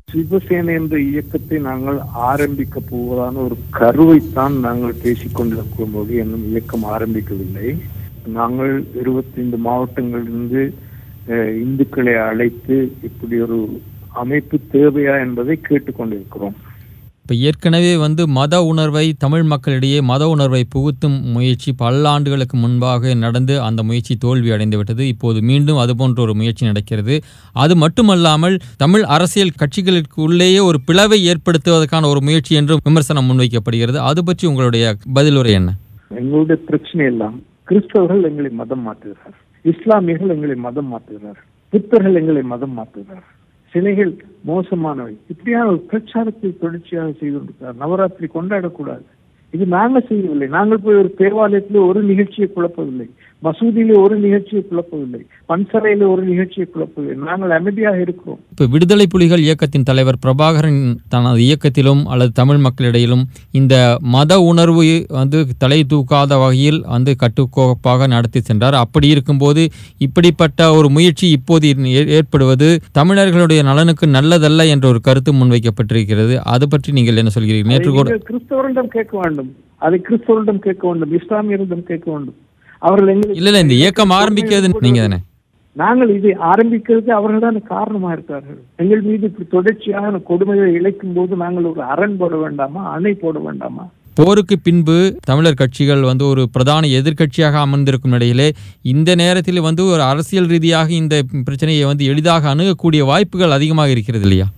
சிவசேனை என்ற இயக்கத்தை நாங்கள் ஆரம்பிக்க போவதான ஒரு கருவைத்தான் நாங்கள் பேசிக்கொண்டிருக்கும் போது இன்னும் இயக்கம் ஆரம்பிக்கவில்லை. நாங்கள் 25 மாவட்டங்களிலிருந்து இந்துக்களை அழைத்து இப்படி ஒரு அமைப்பு தேவையா என்பதை கேட்டுக்கொண்டிருக்கிறோம். இப்போ ஏற்கனவே மத உணர்வை தமிழ் மக்களிடையே மத உணர்வை புகுத்தும் முயற்சி பல ஆண்டுகளுக்கு முன்பாக நடந்து அந்த முயற்சி தோல்வி அடைந்து விட்டது. இப்போது மீண்டும் அதுபோன்ற ஒரு முயற்சி நடக்கிறது. அது மட்டுமல்லாமல் தமிழ் அரசியல் கட்சிகளுக்குள்ளேயே ஒரு பிளவை ஏற்படுத்துவதற்கான ஒரு முயற்சி என்றும் விமர்சனம் முன்வைக்கப்படுகிறது. அது பற்றி உங்களுடைய பதிலுரை என்ன? எங்களுடைய பிரச்சனை எல்லாம் கிறிஸ்தவர்கள் எங்களை மதம் மாற்றுகிறார், இஸ்லாமியர்கள் எங்களை மதம் மாற்றுகிறார், புத்தர்கள் எங்களை மதம் மாற்றுகிறார், சிலைகள் மோசமானவை, இப்படியான ஒரு பிரச்சாரத்தை தொடர்ச்சியாக செய்து கொண்டிருக்கிறார். நவராத்திரி கொண்டாடக்கூடாது, இது நாங்கள் செய்யவில்லை. நாங்கள் போய் ஒரு தேவாலயத்திலே ஒரு நிகழ்ச்சியை குழப்பவில்லை, மசூதியிலே ஒரு நிகழ்ச்சியை குழப்பவில்லை, பன்சரையில ஒரு நிகழ்ச்சியை குழப்பவில்லை. நாங்கள் அமைதியாக இருக்கிறோம். இப்போ விடுதலை புலிகள் இயக்கத்தின் தலைவர் பிரபாகரன் தனது இயக்கத்திலும் அல்லது தமிழ் மக்களிடையிலும் இந்த மத உணர்வு தலை தூக்காத வகையில் கட்டுக்கோப்பாக நடத்தி சென்றார். அப்படி இருக்கும்போது இப்படிப்பட்ட ஒரு முயற்சி இப்போது ஏற்படுவது தமிழர்களுடைய நலனுக்கு நல்லதல்ல என்ற ஒரு கருத்து முன்வைக்கப்பட்டிருக்கிறது. அது பற்றி நீங்கள் என்ன சொல்கிறீர்கள்? நேற்று கூட கிறிஸ்தவரிடம் கேட்க வேண்டும், அதை கிறிஸ்தவரிடம் கேட்க வேண்டும், இஸ்லாமியரிடம் கேட்க வேண்டும். அவர்கள் இல்ல இந்த இயக்கம் ஆரம்பிக்கிறது நீங்க தானே? நாங்கள் இதை ஆரம்பிக்கிறது அவர்கள் தான் காரணமா இருக்கார்கள். எங்கள் மீது இப்படி தொடர்ச்சியாக கொடுமையை இழைக்கும் போது நாங்கள் ஒரு அரண் போட வேண்டாமா, அணை போட வேண்டாமா? போருக்கு பின்பு தமிழர் கட்சிகள் ஒரு பிரதான எதிர்கட்சியாக அமர்ந்திருக்கும் நிலையிலே இந்த நேரத்தில் ஒரு அரசியல் ரீதியாக இந்த பிரச்சனையை எளிதாக அணுகக்கூடிய வாய்ப்புகள் அதிகமாக இருக்கிறது இல்லையா?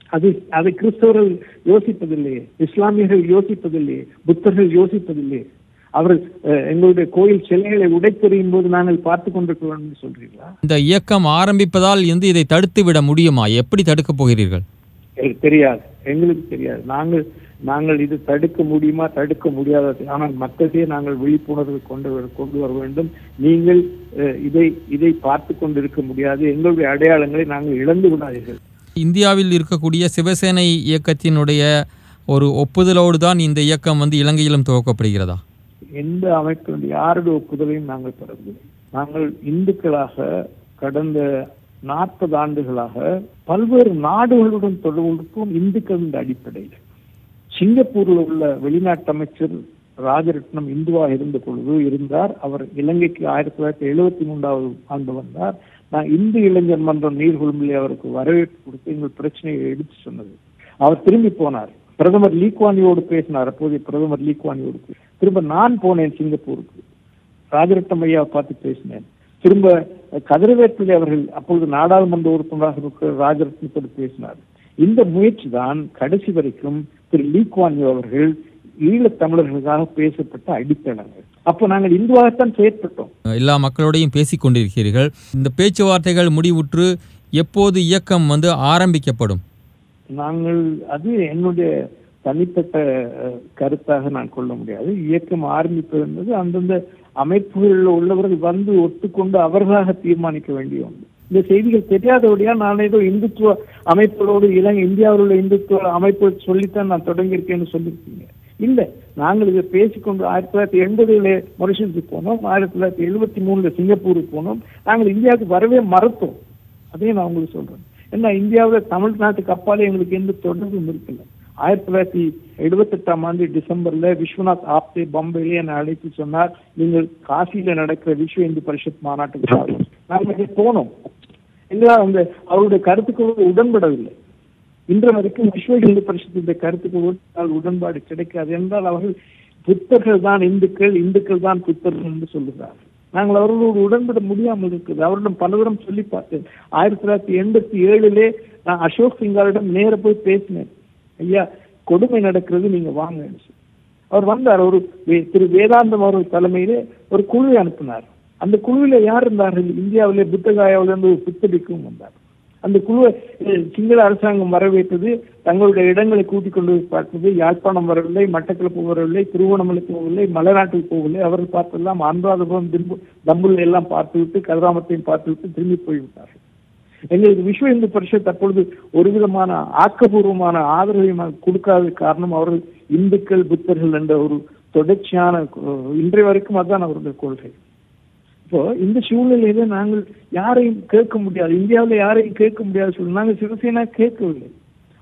அதை கிறிஸ்தவர்கள் யோசிப்பதில்லையே, இஸ்லாமியர்கள் யோசிப்பதில்லையே, புத்தர்கள் யோசிப்பதில்லையே. அவர்கள் எங்களுடைய கோயில் சிலைகளை உடைத்தெறியும் போது நாங்கள் பார்த்து கொண்டிருக்கிறோம் சொல்றீங்களா? இந்த இயக்கம் ஆரம்பிப்பதால் இதை தடுத்து விட முடியுமா? எப்படி தடுக்க போகிறீர்கள்? தெரியாது, எங்களுக்கு தெரியாது. நாங்கள் இது தடுக்க முடியுமா, தடுக்க முடியாதது. ஆனால் மக்களே நாங்கள் விழிப்புணர்வு கொண்டு வர வேண்டும். நீங்கள் இதை பார்த்து கொண்டிருக்க முடியாது. எங்களுடைய அடையாளங்களை நாங்கள் இழந்து விடாதீர்கள். இந்தியாவில் இருக்கக்கூடிய சிவசேனை இயக்கத்தினுடைய ஒரு ஒப்புதலோடு தான் இந்த இயக்கம் இலங்கையிலும் துவக்கப்படுகிறதா? எந்த அமைப்பினுடைய யாருடைய ஒப்புதலையும் நாங்கள் பெறவில்லை. நாங்கள் இந்துக்களாக கடந்த 40 ஆண்டுகளாக பல்வேறு நாடுகளுடன் தொடர்புக்கும் இந்துக்கள் அடிப்படையில். சிங்கப்பூரில் உள்ள வெளிநாட்டு அமைச்சர் ராஜரட்னம் இந்துவாக இருந்த பொழுது இருந்தார். அவர் இலங்கைக்கு 1973 ஆண்டு வந்தார். நான் இந்து இளைஞர் மன்றம் நீர்கொழும்பிலே அவருக்கு வரவேற்பு கொடுத்து எங்கள் பிரச்சனையை எடுத்து சொன்னது. அவர் திரும்பி போனார். பிரதமர் லீக்வானியோடு பேசினார். அப்போதைய பிரதமர் லீக்வானியோடு திரும்ப நான் போனேன் சிங்கப்பூருக்கு. ராஜரட்னம் ஐயாவை பார்த்து பேசினேன். திரும்ப கதிரவேற்பிலே அவர்கள் அப்பொழுது நாடாளுமன்ற உறுப்பினராக இருக்கிற ராஜரட்னத்தோடு பேசினார். இந்த முயற்சி தான் கடைசி வரைக்கும் திரு லீக்வானியோ அவர்கள் ஈழத் தமிழர்களுக்காக பேசப்பட்ட அடித்தளங்கள். அப்போ நாங்கள் இந்துவாகத்தான் செயற்பட்டோம். எல்லா மக்களோடையும் பேசிக் கொண்டிருக்கிறீர்கள். இந்த பேச்சுவார்த்தைகள் முடிவுற்று எப்போது இயக்கம் ஆரம்பிக்கப்படும்? நாங்கள் அது என்னுடைய தனிப்பட்ட கருத்தாக நான் கொள்ள முடியாது. இயக்கம் ஆரம்பிப்பது என்பது அந்தந்த அமைப்புகளில் உள்ளவர்கள் ஒத்துக்கொண்டு அவர்களாக தீர்மானிக்க வேண்டிய ஒன்று. இந்த செய்திகள் தெரியாதபடியா நான் ஏதோ இந்துத்துவ அமைப்புகளோடு இந்தியாவில் உள்ள இந்துத்துவ அமைப்பு சொல்லித்தான் நான் தொடங்கியிருக்கேன்னு சொல்லியிருக்கீங்க. இல்லை, நாங்கள் இதை பேசிக்கொண்டு 1980 மொரிஷியஸுக்கு போனோம், 1973 சிங்கப்பூருக்கு போனோம். நாங்கள் இந்தியாவுக்கு வரவே மறுத்தோம். அதே நான் உங்களுக்கு சொல்றேன். ஏன்னா இந்தியாவில் தமிழ்நாட்டுக்கு அப்பாலே எங்களுக்கு எந்த தொடர்பும் இருக்குல்ல. 1978 டிசம்பர்ல விஸ்வநாத் ஆப்தே பம்பையிலே என்னை அழைத்து சொன்னார், நீங்கள் காசியில நடக்கிற விஸ்வ இந்து பரிஷத் மாநாட்டுக்கு நாங்கள் போனோம். எங்களால் அவருடைய கருத்துக்களோடு உடன்படவில்லை. இன்று வரைக்கும் விஸ்வ இந்து பரிஷத்துடைய கருத்துக்களோடு உடன்பாடு கிடைக்காது. என்றால் அவர்கள் புத்தர்கள் தான் இந்துக்கள், இந்துக்கள் தான் புத்தர்கள் என்று சொல்லுகிறார்கள். நாங்கள் அவர்களோடு உடன்பட முடியாமல் இருக்குது. அவரிடம் பலவரும் சொல்லி பார்த்தேன். 1987 நான் அசோக் சிங்காரிடம் நேர போய் பேசினேன். ஐயா, கொடுமை நடக்கிறது, நீங்க வாங்க. அவர் வந்தார். ஒரு திரு வேதாந்தம் அவர்கள் தலைமையிலே ஒரு குழுவை அனுப்பினார். அந்த குழுவில யார் இருந்தார்கள்? இந்தியாவிலே புத்தகாயாவிலிருந்து ஒரு புத்தடிக்கும் வந்தார். அந்த குழுவை சிங்கள அரசாங்கம் வரவேற்றது. தங்களுடைய இடங்களை கூட்டிக் கொண்டு பார்த்தது. யாழ்ப்பாணம் வரவில்லை, மட்டக்களப்பு வரவில்லை, திருவோணமலை போகவில்லை, மலைநாட்டுக்கு போகவில்லை. அவர்கள் பார்த்தெல்லாம் அனுராதபுரம், தம்புள்ள எல்லாம் பார்த்துவிட்டு கதிராமத்தையும் பார்த்துவிட்டு திரும்பி போய்விட்டார்கள். எங்களுக்கு விஸ்வ இந்து பரிஷத் அப்பொழுது ஒரு விதமான ஆக்கப்பூர்வமான ஆதரவை கொடுக்காத காரணம் அவர்கள் இந்துக்கள் புத்தர்கள் என்ற ஒரு தொடர்ச்சியான இன்றைய வரைக்கும் அதுதான் அவருடைய கொள்கை. இப்போ இந்த சூழ்நிலையில நாங்கள் யாரையும் கேட்க முடியாது, இந்தியாவில் யாரையும் கேட்க முடியாது சொல்லி நாங்கள் சிவசேனா கேட்கவில்லை.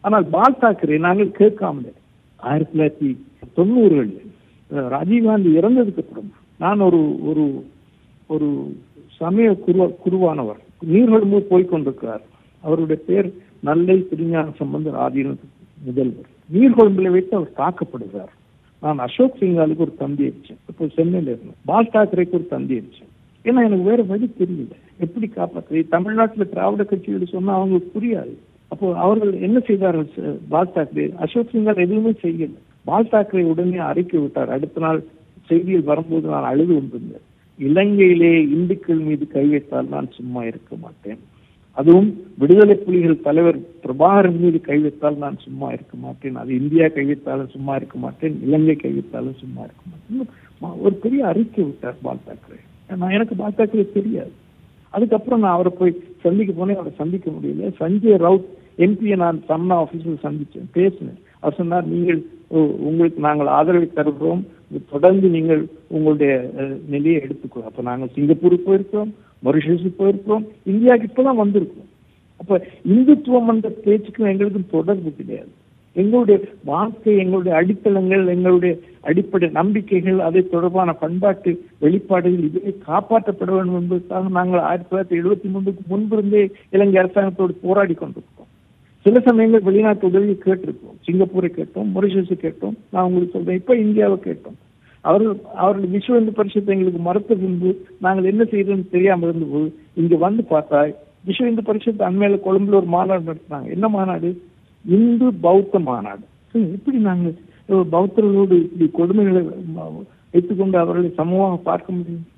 ஆனால் பால் தாக்கரே நாங்கள் கேட்காமலே 1990களில் ராஜீவ்காந்தி இறந்ததுக்கு அப்புறம் நான் ஒரு ஒரு ஒரு சமய குருவானவர் நீர்கொழும்பு போய்கொண்டிருக்கிறார். அவருடைய பேர் நல்லை திருஞான சம்பந்தர் ஆதீன முதல்வர். நீர்கொழும்புல வைத்து அவர் தாக்கப்படுகிறார். நான் அசோக் சிங்காலுக்கு ஒரு தந்தி அடிச்சேன். இப்போ சென்னையில இருந்தேன். பால் தாக்கரேக்கு ஒரு தந்தி அடிச்சேன். ஏன்னா எனக்கு வேற வழி தெரியல, எப்படி காப்பாற்று. தமிழ்நாட்டில் திராவிட கட்சிகள் சொன்னா அவங்களுக்கு புரியாது. அப்போ அவர்கள் என்ன செய்தார்கள்? பால் தாக்கரே, அசோக் சிங்கால் எதுவுமே செய்யல. பால் தாக்கரே உடனே அறிக்கை விட்டார். அடுத்த நாள் செய்தியில் வரும்போது நான் அழுது கொண்டிருந்தேன். இலங்கையிலே இந்துக்கள் மீது கை வைத்தால் நான் சும்மா இருக்க மாட்டேன், அதுவும் விடுதலை புலிகள் தலைவர் பிரபாகரன் மீது கை வைத்தால் நான் சும்மா இருக்க மாட்டேன், அது இந்தியா கை வைத்தாலும் சும்மா இருக்க மாட்டேன், இலங்கை கை வைத்தாலும் சும்மா இருக்க மாட்டேன். ஒரு பெரிய அறிக்கை விட்டார் பால் தாக்கரே. எனக்கு பால் தாக்கரே தெரியாது. அதுக்கப்புறம் நான் அவரை போய் சந்திக்க போனேன். அவரை சந்திக்க முடியல. சஞ்சய் ரவுத் எம்பியை நான் சம்னா ஆபீஸில் சந்திச்சேன், பேசினேன். அவர் சொன்னார், நீங்கள் உங்களுக்கு நாங்கள் ஆதரவை தருகிறோம், தொடர்ந்து நீங்கள் உங்களுடைய நிலையை எடுத்துக்கோ. அப்ப நாங்கள் சிங்கப்பூருக்கு போயிருக்கிறோம், மொரிஷியஸுக்கு போயிருக்கிறோம், இந்தியாவுக்கு இப்பதான் வந்திருக்கோம். அப்ப இந்துத்துவம் என்ற பேச்சுக்கும் எங்களுக்கும் தொடர்பு கிடையாது. எங்களுடைய வாழ்க்கை, எங்களுடைய அடித்தளங்கள், எங்களுடைய அடிப்படை நம்பிக்கைகள், அதை தொடர்பான பண்பாட்டு வெளிப்பாடுகள் இதுவே காப்பாற்றப்பட வேண்டும் என்பதற்காக நாங்கள் 1973க்கு முன்பிருந்தே இலங்கை அரசாங்கத்தோடு போராடி கொண்டிருக்கிறோம். சில சமயங்கள் வெளிநாட்டு உதவியை கேட்டிருக்கோம். சிங்கப்பூரை கேட்டோம், மொரிஷியஸை கேட்டோம். நான் உங்களுக்கு சொல்றேன், இப்ப இந்தியாவை கேட்டோம். அவர்கள் விஸ்வ இந்து பரிஷத்தை எங்களுக்கு மறுத்த பின்பு நாங்கள் என்ன செய்யறோம்னு தெரியாம இருந்தபோது இங்க வந்து பார்த்தா விஸ்வ இந்து பரிஷத்து அண்மையில கொழும்புல ஒரு மாநாடு நடத்தினாங்க. என்ன மாநாடு? இந்து பௌத்த மாநாடு. இப்படி நாங்கள் பௌத்தர்களோடு இப்படி கொடுமைகளை வைத்துக்கொண்டு அவர்களை சமூகமாக பார்க்க முடியும்?